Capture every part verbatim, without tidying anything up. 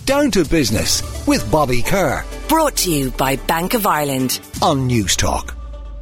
Down to Business with Bobby Kerr. Brought to you by Bank of Ireland on News Talk.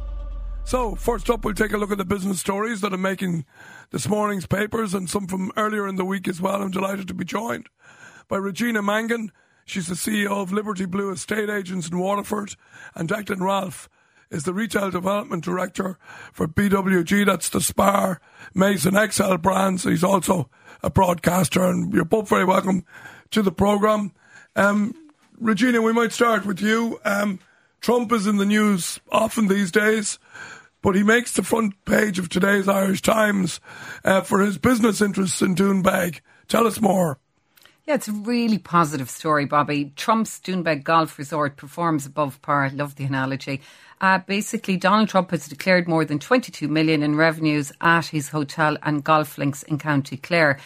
So, first up, we'll take a look at the business stories that are making this morning's papers and some from earlier in the week as well. I'm delighted to be joined by Regina Mangan. She's the C E O of Liberty Blue Estate Agents in Waterford. And Declan Ralph is the Retail Development Director for B W G. That's the Spar, Mason, X L brands. He's also a broadcaster, and you're both very welcome to the programme. Um, Regina, we might start with you. Um, Trump is in the news often these days, but he makes the front page of today's Irish Times uh, for his business interests in Doonbeg. Tell us more. Yeah, it's a really positive story, Bobby. Trump's Doonbeg Golf Resort performs above par. I love the analogy. Uh, basically, Donald Trump has declared more than twenty-two million in revenues at his hotel and golf links in County Clare.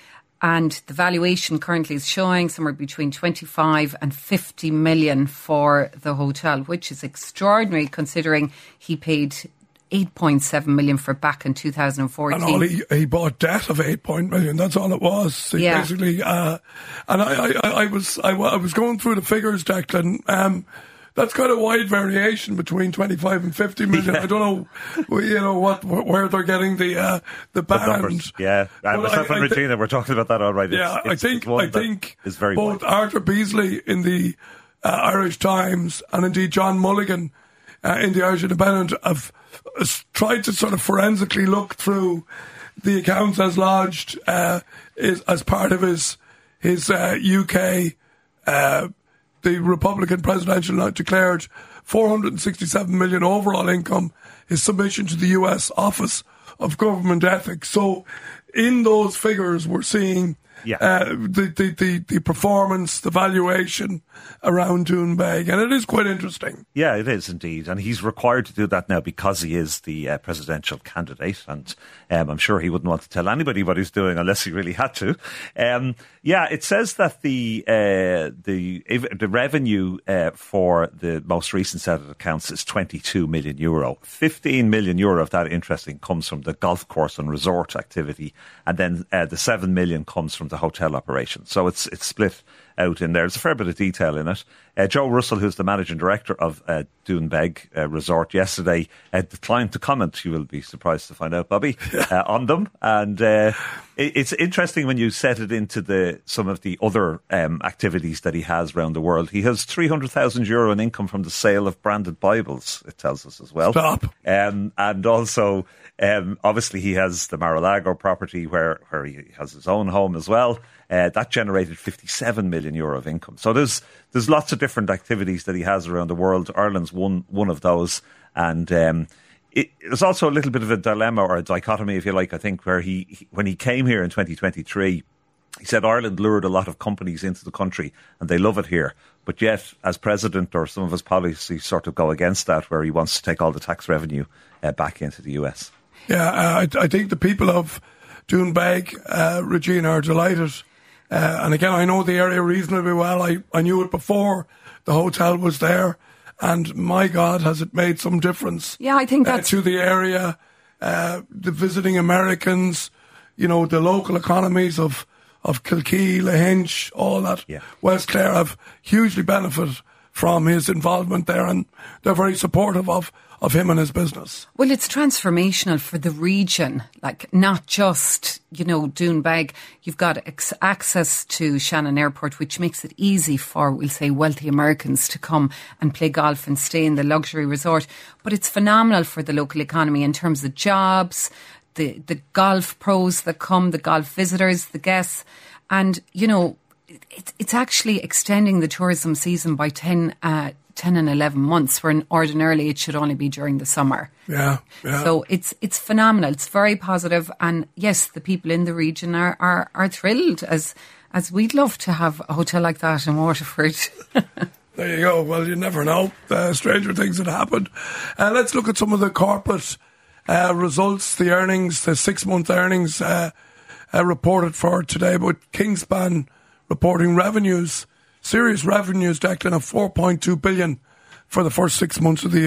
And the valuation currently is showing somewhere between twenty-five and fifty million for the hotel, which is extraordinary considering he paid eight point seven million for it back in two thousand fourteen. And all he, he bought debt of eight point million. That's all it was. So yeah. Basically, uh, and I, I, I was I, I was going through the figures, Declan. Um, that's quite a wide variation between twenty-five and fifty million. Yeah. I don't know, you know, what where they're getting the uh, the band. The yeah, and myself and Regina, th- we're talking about that all right. It's, yeah, it's, I think I think is very both wide. Arthur Beasley in the uh, Irish Times and indeed John Mulligan uh, in the Irish Independent have uh, tried to sort of forensically look through the accounts as lodged uh, is, as part of his his uh, U K. Uh, The Republican presidential declared four hundred sixty-seven million overall income, his submission to the U S Office of Government Ethics. So in those figures, we're seeing yeah. uh, the, the, the, the performance, the valuation around Doonbeg, and it is quite interesting. Yeah, it is indeed. And he's required to do that now because he is the uh, presidential candidate. And um, I'm sure he wouldn't want to tell anybody what he's doing unless he really had to. Um, yeah, it says that the uh, the the revenue uh, for the most recent set of accounts is twenty-two million euro. fifteen million euro of that, interesting, comes from the golf course and resort activity. And then uh, the seven million comes from the hotel operation. So it's it's split out in there. There's a fair bit of detail in it. Uh, Joe Russell, who's the managing director of uh, Doonbeg uh, Resort, yesterday uh, declined to comment. You will be surprised to find out, Bobby, uh, on them. And uh, it, it's interesting when you set it into the some of the other um, activities that he has around the world. He has three hundred thousand euro in income from the sale of branded Bibles, it tells us as well. Stop. Um, and also, um, obviously, he has the Mar-a-Lago property where, where he has his own home as well. Uh, that generated fifty-seven million euro of income. So there's there's lots of different activities that he has around the world. Ireland's one one of those, and um, it, there's also a little bit of a dilemma or a dichotomy, if you like. I think where he, he when he came here in twenty twenty-three, he said Ireland lured a lot of companies into the country and they love it here. But yet, as president, or some of his policies sort of go against that, where he wants to take all the tax revenue uh, back into the U S. Yeah, uh, I, I think the people of Doonbeg, uh, Regina, are delighted. Uh, and again, I know the area reasonably well. I, I knew it before the hotel was there. And my God, has it made some difference. Yeah, I think that's... Uh, to the area, uh, the visiting Americans, you know, the local economies of, of Kilkee, Lahinch, all that. Yeah. West Clare have hugely benefited from his involvement there, and they're very supportive of, of him and his business. Well, it's transformational for the region, like not just, you know, Doonbeg. You've got ex- access to Shannon Airport, which makes it easy for, we'll say, wealthy Americans to come and play golf and stay in the luxury resort. But it's phenomenal for the local economy in terms of jobs, the, the golf pros that come, the golf visitors, the guests. And, you know, It's it's actually extending the tourism season by ten, uh, ten and eleven months, when ordinarily it should only be during the summer. Yeah, yeah. So it's it's phenomenal. It's very positive, and yes, the people in the region are are, are thrilled, as as we'd love to have a hotel like that in Waterford. There you go. Well, you never know. Uh, stranger things had happened. Uh, let's look at some of the corporate uh, results, the earnings, the six-month earnings uh, uh, reported for today. But Kingspan reporting revenues, serious revenues, Declan, of four point two billion for the first six months of the year.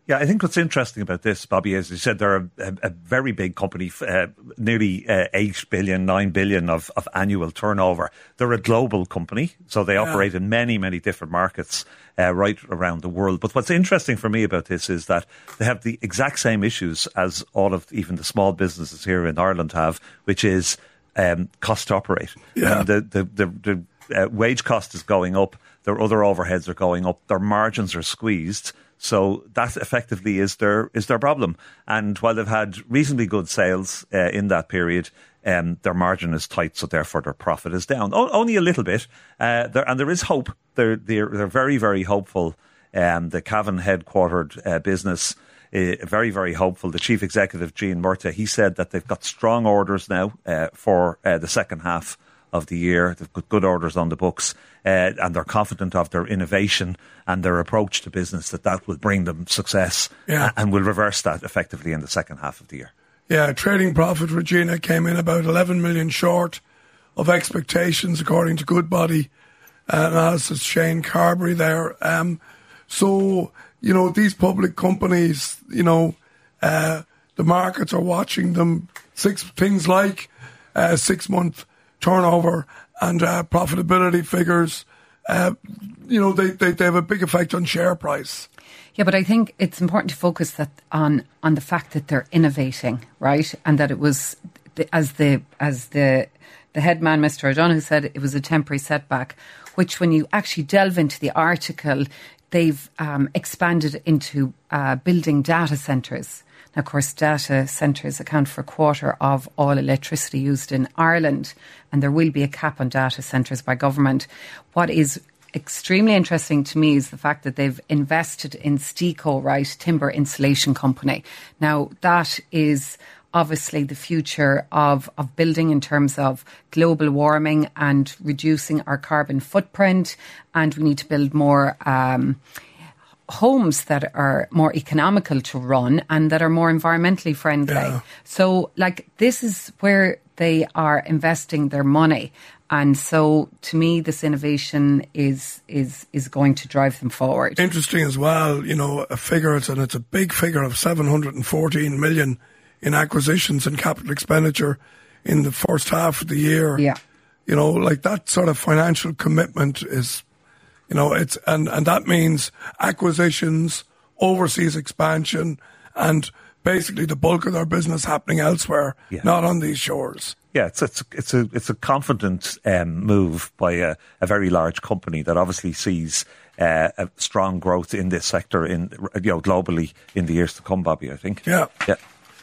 Yeah, I think what's interesting about this, Bobby, is you said they're a, a, a very big company, uh, nearly uh, eight billion, nine billion of, of annual turnover. They're a global company, so they yeah. operate in many, many different markets uh, right around the world. But what's interesting for me about this is that they have the exact same issues as all of even the small businesses here in Ireland have, which is um, cost to operate. Yeah. And the, the, the, the uh, wage cost is going up, their other overheads are going up, their margins are squeezed. So that effectively is their is their problem. And while they've had reasonably good sales uh, in that period, um, their margin is tight, so therefore their profit is down. O- only a little bit. Uh, there, and there is hope. They're, they're, they're very, very hopeful. Um, the Cavan headquartered uh, business, uh, very, very hopeful. The chief executive, Jean Murta, he said that they've got strong orders now uh, for uh, the second half of the year. They've got good orders on the books, uh, and they're confident of their innovation and their approach to business, that that will bring them success yeah. and will reverse that effectively in the second half of the year. Yeah, trading profit, Regina, came in about eleven million short of expectations, according to Goodbody, and as is Shane Carberry there. Um, so, you know, these public companies, you know, uh, the markets are watching them. Six things like uh, six-month turnover and uh, profitability figures, uh, you know, they, they, they have a big effect on share price. Yeah, but I think it's important to focus that on on the fact that they're innovating, right? And that it was, as the as the the head man, Mister O'Donoghue, said, it was a temporary setback, which when you actually delve into the article, they've um, expanded into uh, building data centres. Now, of course, data centres account for a quarter of all electricity used in Ireland, and there will be a cap on data centres by government. What is extremely interesting to me is the fact that they've invested in Steco, right, timber insulation company. Now, that is obviously the future of, of building in terms of global warming and reducing our carbon footprint, and we need to build more um homes that are more economical to run and that are more environmentally friendly. Yeah. So, like, this is where they are investing their money. And so, to me, this innovation is is is going to drive them forward. Interesting as well, you know, a figure, it's, and it's a big figure of seven hundred fourteen million in acquisitions and capital expenditure in the first half of the year. Yeah. You know, like that sort of financial commitment is, you know, it's and, and that means acquisitions, overseas expansion, and basically the bulk of their business happening elsewhere, yeah. not on these shores. Yeah, it's it's it's a it's a confident um, move by a, a very large company that obviously sees uh, a strong growth in this sector in you know globally in the years to come, Bobby. I think. Yeah, yeah.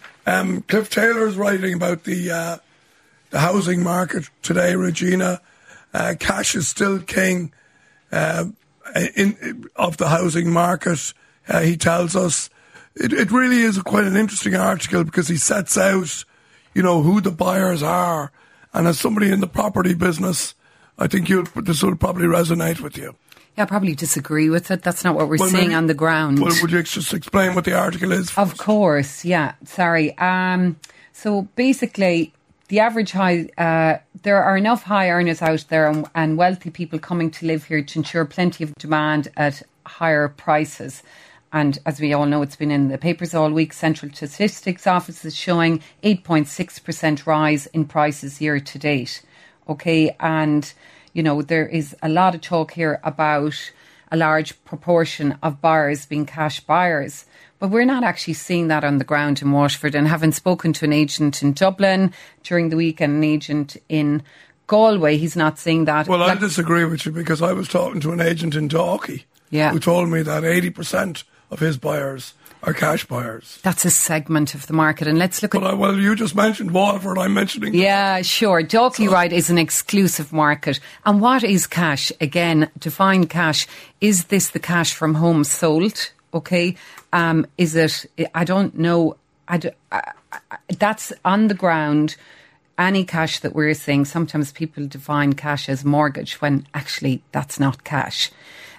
Um, Cliff Taylor's writing about the uh, the housing market today, Regina. Uh, cash is still king. Uh, in, in of the housing market, uh, he tells us it, it really is a, quite an interesting article because he sets out, you know, who the buyers are, and as somebody in the property business, I think you this will probably resonate with you. Yeah, I probably disagree with it. That's not what we're well, seeing maybe, on the ground. Well, would you just explain what the article is? Of course, yeah. Sorry. Um, so basically, the average high, uh, there are enough high earners out there and, and wealthy people coming to live here to ensure plenty of demand at higher prices. And as we all know, it's been in the papers all week. Central Statistics Office is showing eight point six percent rise in prices year to date. Okay, and, you know, there is a lot of talk here about a large proportion of buyers being cash buyers. But we're not actually seeing that on the ground in Waterford. And having spoken to an agent in Dublin during the week and an agent in Galway, he's not seeing that. Well, like, I disagree with you because I was talking to an agent in Dalkey yeah. who told me that eighty percent of his buyers are cash buyers. That's a segment of the market. And let's look at... Well, I, well you just mentioned Waterford, I'm mentioning... Yeah, sure. Dalkey, so, right, is an exclusive market. And what is cash? Again, define cash. Is this the cash from homes sold? Okay. Um, is it... I don't know. I, do, I, I, that's on the ground. Any cash that we're seeing, sometimes people define cash as mortgage when actually that's not cash.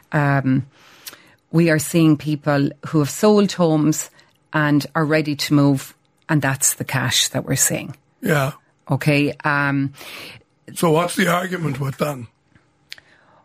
Um We are seeing people who have sold homes and are ready to move, and that's the cash that we're seeing. Yeah. Okay. Um, so what's the argument with them?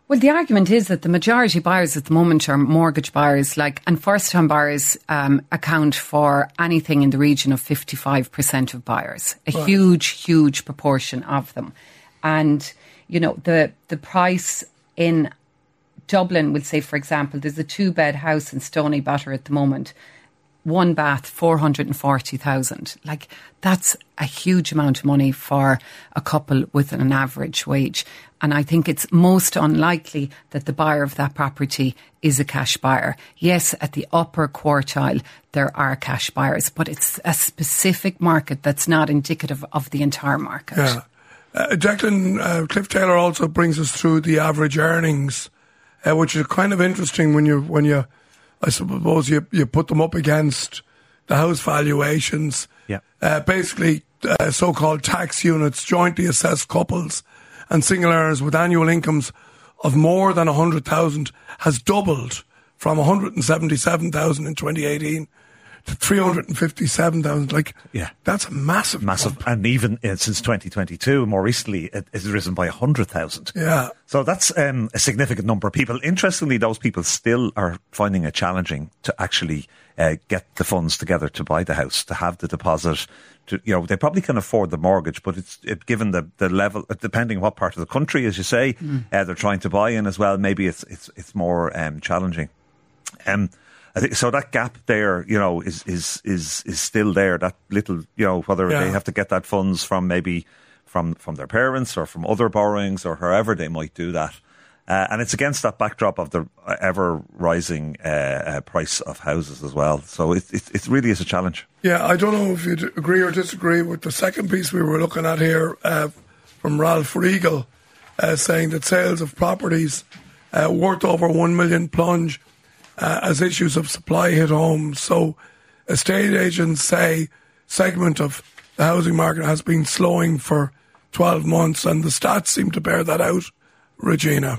Well, the argument is that the majority buyers at the moment are mortgage buyers, like, and first-time buyers um, account for anything in the region of fifty-five percent of buyers, a right. huge, huge proportion of them. And, you know, the the price in Dublin, we'll say, for example, there's a two-bed house in Stony Batter at the moment, one bath, four hundred forty thousand. Like, that's a huge amount of money for a couple with an average wage. And I think it's most unlikely that the buyer of that property is a cash buyer. Yes, at the upper quartile, there are cash buyers, but it's a specific market that's not indicative of the entire market. Yeah. Uh, Declan, uh, Cliff Taylor also brings us through the average earnings, uh, which is kind of interesting when you, when you, I suppose you, you put them up against the house valuations. Yeah. Uh, basically, uh, so-called tax units, jointly assessed couples and single earners with annual incomes of more than one hundred thousand has doubled from one hundred seventy-seven thousand in twenty eighteen to three hundred fifty-seven thousand. Like, yeah. that's a massive Massive. bump. And even uh, since twenty twenty-two, more recently, it has risen by one hundred thousand. Yeah. So that's um, a significant number of people. Interestingly, those people still are finding it challenging to actually uh, get the funds together to buy the house, to have the deposit. To, you know, they probably can afford the mortgage, but it's it, given the, the level, depending on what part of the country, as you say, mm. uh, they're trying to buy in as well. Maybe it's it's it's more um, challenging. Um, I think so. That gap there, you know, is is is is still there. That little, you know, whether yeah. they have to get that funds from maybe from from their parents or from other borrowings or however they might do that. Uh, and it's against that backdrop of the ever rising uh, uh, price of houses as well. So it, it it really is a challenge. Yeah, I don't know if you'd agree or disagree with the second piece we were looking at here uh, from Ralph Riegel, uh, saying that sales of properties uh, worth over one million plunge uh, as issues of supply hit home. So estate agents say segment of the housing market has been slowing for twelve months, and the stats seem to bear that out. Regina.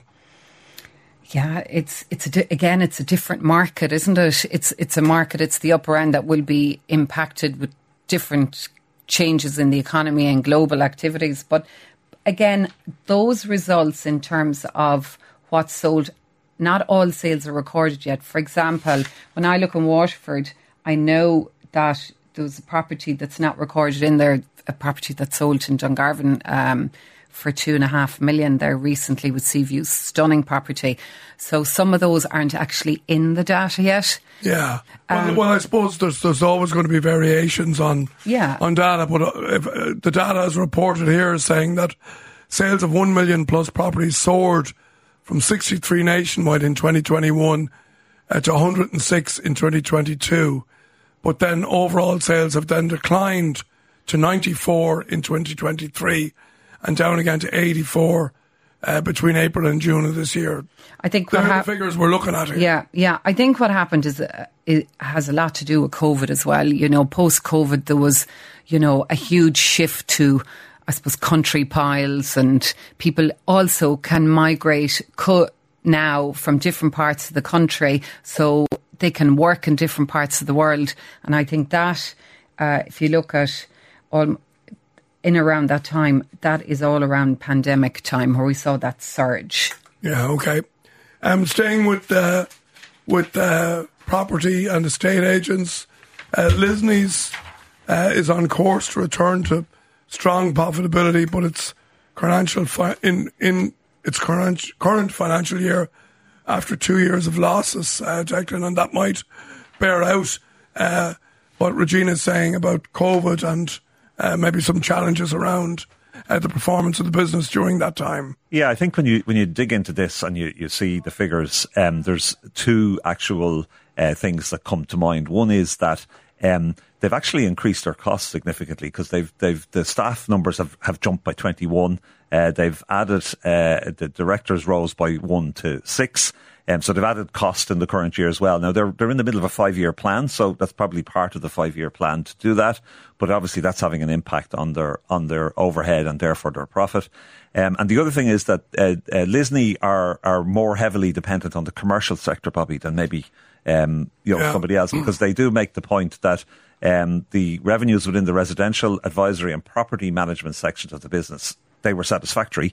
Yeah, it's it's a di- again, it's a different market, isn't it? It's it's a market. It's the upper end that will be impacted with different changes in the economy and global activities. But again, those results in terms of what's sold, not all sales are recorded yet. For example, when I look in Waterford, I know that there's a property that's not recorded in there, a property that sold in Dungarvan. Um, for two and a half million there recently with Seaview's stunning property. So some of those aren't actually in the data yet. Yeah. Well, Um, well I suppose there's there's always going to be variations on Yeah. on data, but uh, if, uh, the data as reported here is saying that sales of one million plus properties soared from sixty-three nationwide in twenty twenty-one uh, to one hundred six in twenty twenty-two. But then overall sales have then declined to ninety-four in twenty twenty-three. And down again to eighty-four uh, between April and June of this year. I think They're what the hap- figures we're looking at here. Yeah, yeah. I think what happened is uh, it has a lot to do with COVID as well. You know, post-COVID, there was, you know, a huge shift to, I suppose, country piles, and people also can migrate co- now from different parts of the country, so they can work in different parts of the world. And I think that, uh, if you look at all. In around that time, that is all around pandemic time where we saw that surge. Yeah, okay. Um, staying with uh, with uh, property and estate agents, uh, Lisney's uh, is on course to return to strong profitability, but its financial fi- in in its current current financial year, after two years of losses, uh, Declan, and that might bear out uh, what Regina's saying about COVID and. Uh, maybe some challenges around uh, the performance of the business during that time. Yeah, I think when you when you dig into this and you, you see the figures, um, there's two actual uh, things that come to mind. One is that um, they've actually increased their costs significantly because they've they've the staff numbers have, have jumped by twenty-one. Uh, they've added uh, the directors' roles by one to six. Um, so they've added cost in the current year as well. Now, they're they're in the middle of a five-year plan, so that's probably part of the five-year plan to do that. But obviously that's having an impact on their on their overhead and therefore their profit. Um, and the other thing is that uh, uh, Lisney are are more heavily dependent on the commercial sector, Bobby, than maybe um, you know yeah. somebody else, because they do make the point that um, the revenues within the residential, advisory and property management sections of the business, they were satisfactory.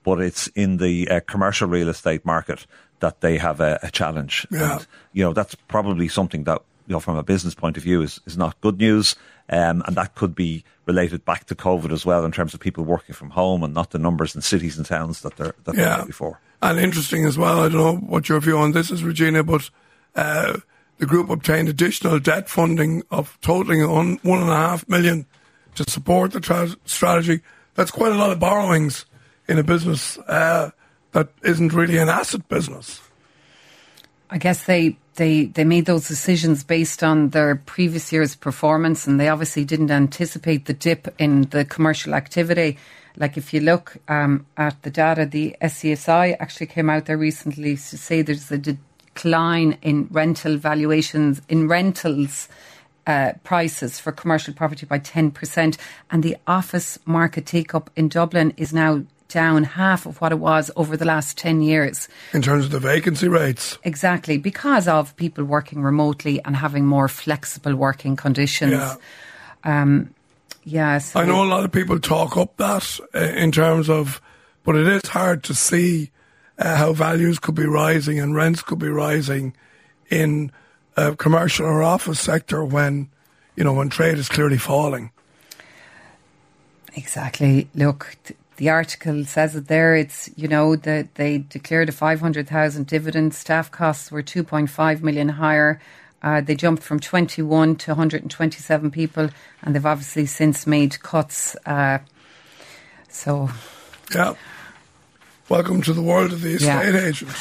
but it's in the uh, commercial real estate market that they have a, a challenge. Yeah. And, you know, that's probably something that, you know, from a business point of view is, is not good news. Um, and that could be related back to COVID as well in terms of people working from home and not the numbers in cities and towns that they're, that yeah. they were before. And interesting as well, I don't know what your view on this is, Regina, but uh, the group obtained additional debt funding of totaling on one and a half million to support the tra- strategy. That's quite a lot of borrowings in a business uh, that isn't really an asset business. I guess they, they, they made those decisions based on their previous year's performance, and they obviously didn't anticipate the dip in the commercial activity. Like if you look um, at the data, the S C S I actually came out there recently to say there's a decline in rental valuations, in rentals uh, prices for commercial property by ten percent. And the office market take-up in Dublin is now down half of what it was over the last ten years. In terms of the vacancy rates? Exactly, because of people working remotely and having more flexible working conditions. Yeah. Um, yeah so I know a lot of people talk up that uh, in terms of, but it is hard to see uh, how values could be rising and rents could be rising in a commercial or office sector when, you know, when trade is clearly falling. Exactly. Look, th- the article says it there. It's, you know, that they declared a five hundred thousand dividend. Staff costs were two point five million higher. Uh, they jumped from twenty-one to one hundred twenty-seven people, and they've obviously since made cuts. Uh, so, yeah. Welcome to the world of the estate yeah. agents.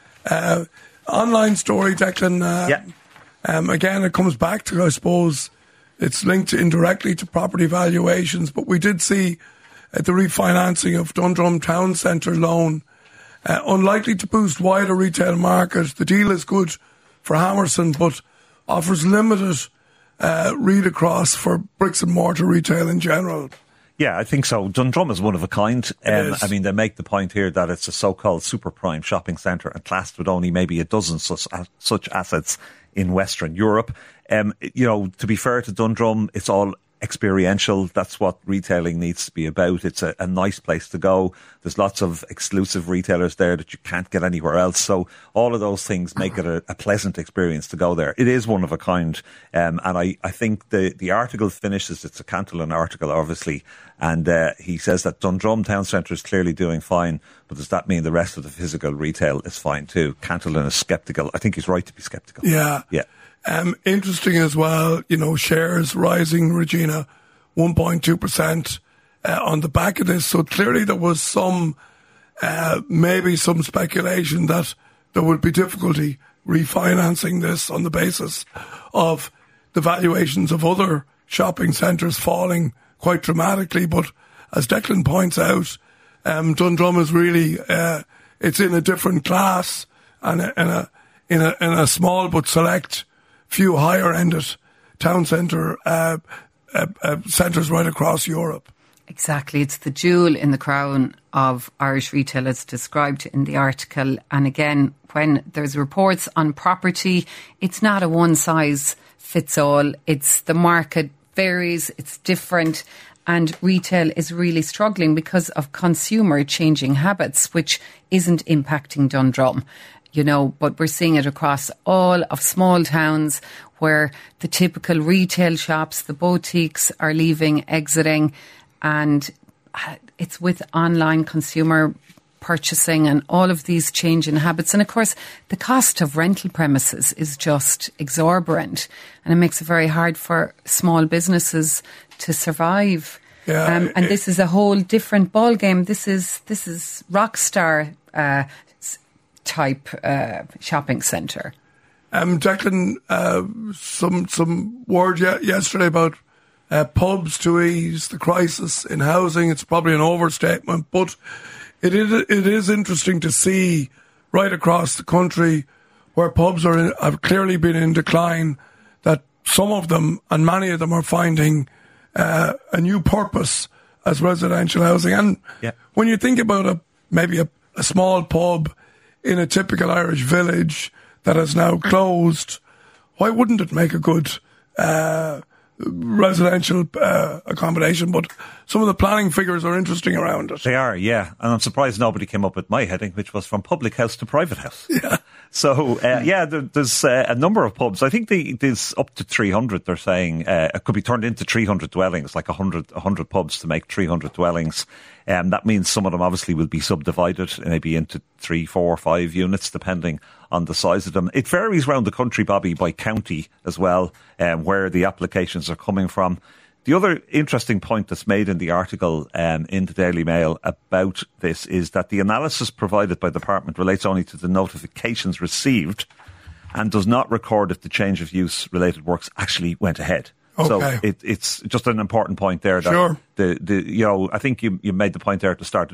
uh, online story, Declan. Uh, yeah. Um, again, it comes back to, I suppose, it's linked indirectly to property valuations, but we did see uh, the refinancing of Dundrum Town Centre loan. Uh, unlikely to boost wider retail market. The deal is good for Hammerson, but offers limited uh, read across for bricks and mortar retail in general. Yeah, I think so. Dundrum is one of a kind. Um, I mean, they make the point here that it's a so-called super prime shopping centre and classed with only maybe a dozen such, such assets in Western Europe. Um, you know, to be fair to Dundrum, it's all experiential. That's what retailing needs to be about. It's a, a nice place to go. There's lots of exclusive retailers there that you can't get anywhere else. So all of those things make it a, a pleasant experience to go there. It is one of a kind. Um, and I, I think the, the article finishes, it's a Cantillon article, obviously. And uh, he says that Dundrum Town Centre is clearly doing fine. But does that mean the rest of the physical retail is fine too? Cantillon is sceptical. I think he's right to be sceptical. Yeah. Yeah. Um, interesting as well, you know, shares rising, Regina, one point two percent uh, on the back of this. So clearly there was some, uh, maybe some speculation that there would be difficulty refinancing this on the basis of the valuations of other shopping centres falling quite dramatically. But as Declan points out, um, Dundrum is really, uh, it's in a different class and in a, in a, in a small but select few higher-ended town centre uh, uh, uh, centres right across Europe. Exactly. It's the jewel in the crown of Irish retail as described in the article. And again, when there's reports on property, it's not a one-size-fits-all. It's the market varies, it's different. And retail is really struggling because of consumer changing habits, which isn't impacting Dundrum. You know, but we're seeing it across all of small towns where the typical retail shops, the boutiques are leaving, exiting, and it's with online consumer purchasing and all of these change in habits. And of course, the cost of rental premises is just exorbitant, and it makes it very hard for small businesses to survive. Yeah, um, and it, this is a whole different ballgame. This is this is rock star uh type uh, shopping centre. Um, Declan, uh, some some word ye- yesterday about uh, pubs to ease the crisis in housing. It's probably an overstatement, but it is it is interesting to see right across the country where pubs are in, have clearly been in decline, that some of them and many of them are finding uh, a new purpose as residential housing. And yeah. when you think about a maybe a, a small pub in a typical Irish village that has now closed, why wouldn't it make a good uh, residential uh, accommodation, but some of the planning figures are interesting around it. They are, yeah. And I'm surprised nobody came up with my heading, which was from public house to private house. Yeah. So, uh, yeah, there, there's uh, a number of pubs. I think they, there's up to three hundred, they're saying. Uh, it could be turned into three hundred dwellings, like one hundred, one hundred pubs to make three hundred dwellings. Um, that means some of them obviously will be subdivided, maybe into three, four, five units, depending on the size of them. It varies around the country, Bobby, by county as well, um, where the applications are coming from. The other interesting point that's made in the article um, in the Daily Mail about this is that the analysis provided by the department relates only to the notifications received and does not record if the change of use related works actually went ahead. Okay. So it, it's just an important point there. That sure. The, the, you know, I think you, you made the point there at the start.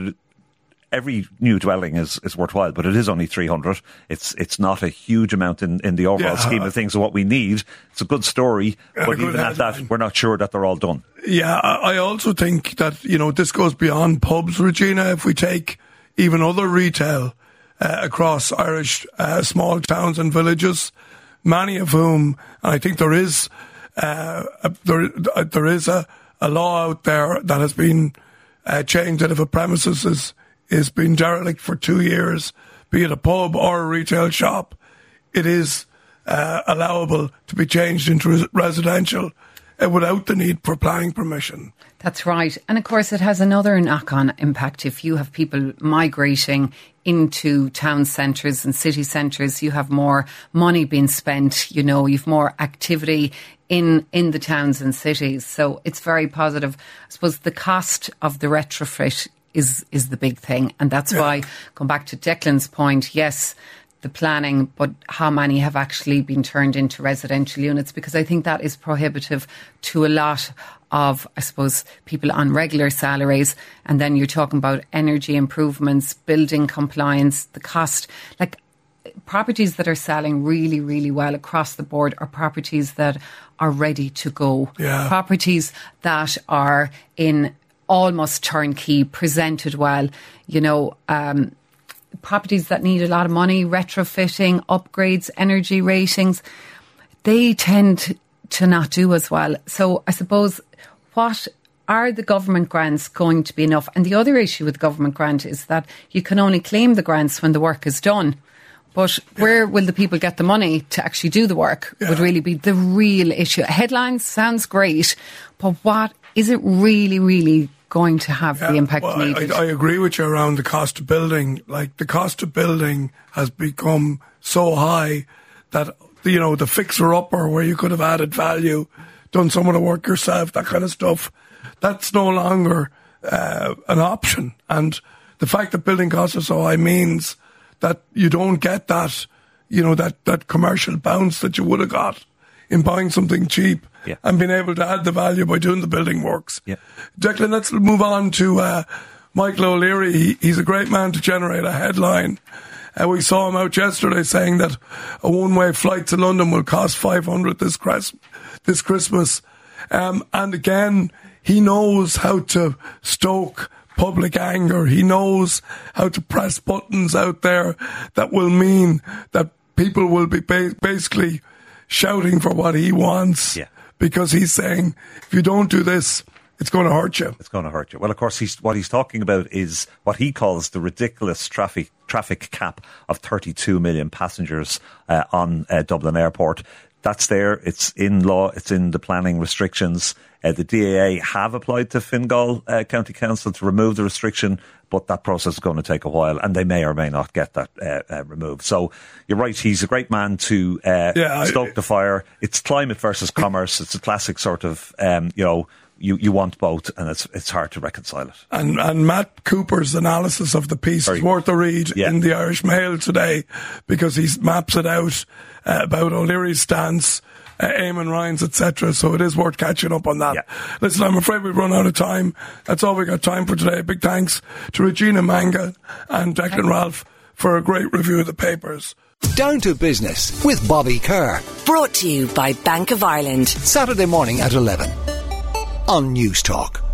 Every new dwelling is, is worthwhile, but it is only three hundred. It's it's not a huge amount in, in the overall yeah. scheme of things of what we need. It's a good story, yeah, but even at that, we're not sure that they're all done. Yeah, I also think that, you know, this goes beyond pubs, Regina. If we take even other retail uh, across Irish uh, small towns and villages, many of whom, and I think there is uh, a, there, there is a, a law out there that has been uh, changed that if a premises is is been derelict for two years, be it a pub or a retail shop, it is uh, allowable to be changed into res- residential uh, without the need for planning permission. That's right. And of course, it has another knock-on impact. If you have people migrating into town centres and city centres, you have more money being spent, you know, you've more activity in, in the towns and cities. So it's very positive. I suppose the cost of the retrofit is is the big thing. And that's yeah. why, come back to Declan's point, yes, the planning, but how many have actually been turned into residential units? Because I think that is prohibitive to a lot of, I suppose, people on regular salaries. And then you're talking about energy improvements, building compliance, the cost. Like, properties that are selling really, really well across the board are properties that are ready to go. Yeah. Properties that are in almost turnkey, presented well, you know, um, properties that need a lot of money, retrofitting, upgrades, energy ratings, they tend to not do as well. So I suppose, what are the government grants going to be enough? And the other issue with government grant is that you can only claim the grants when the work is done. But where will the people get the money to actually do the work yeah. would really be the real issue. Headlines sounds great, but what is it really, really going to have yeah, the impact well, needed? I, I agree with you around the cost of building. Like, the cost of building has become so high that, you know, the fixer-upper where you could have added value, done some of the work yourself, that kind of stuff, that's no longer uh, an option. And the fact that building costs are so high means that you don't get that, you know, that, that commercial bounce that you would have got in buying something cheap yeah. and being able to add the value by doing the building works. Yeah. Declan, let's move on to uh, Michael O'Leary. He, he's a great man to generate a headline. Uh, we saw him out yesterday saying that a one-way flight to London will cost five hundred this, Chris, this Christmas. Um, and again, he knows how to stoke public anger. He knows how to press buttons out there that will mean that people will be ba- basically shouting for what he wants. Yeah. Because he's saying, if you don't do this, it's going to hurt you. It's going to hurt you. Well, of course, he's, what he's talking about is what he calls the ridiculous traffic traffic cap of thirty-two million passengers uh, on uh, Dublin Airport. That's there. It's in law. It's in the planning restrictions. Uh, the D A A have applied to Fingal uh, County Council to remove the restriction, but that process is going to take a while, and they may or may not get that uh, uh, removed. So you're right. He's a great man to uh, yeah, stoke I, the fire. It's climate versus commerce. It's a classic sort of, um, you know, you, you want both, and it's it's hard to reconcile it. And and Matt Cooper's analysis of the piece Very is worth a read yeah. in the Irish Mail today, because he maps it out uh, about O'Leary's stance, uh, Eamon Ryan's, et cetera. So it is worth catching up on that. Yeah. Listen, I'm afraid we've run out of time. That's all we got time for today. Big thanks to Regina Mangan and Declan Ralph for a great review of the papers. Down to Business with Bobby Kerr. Brought to you by Bank of Ireland. Saturday morning at eleven on News Talk.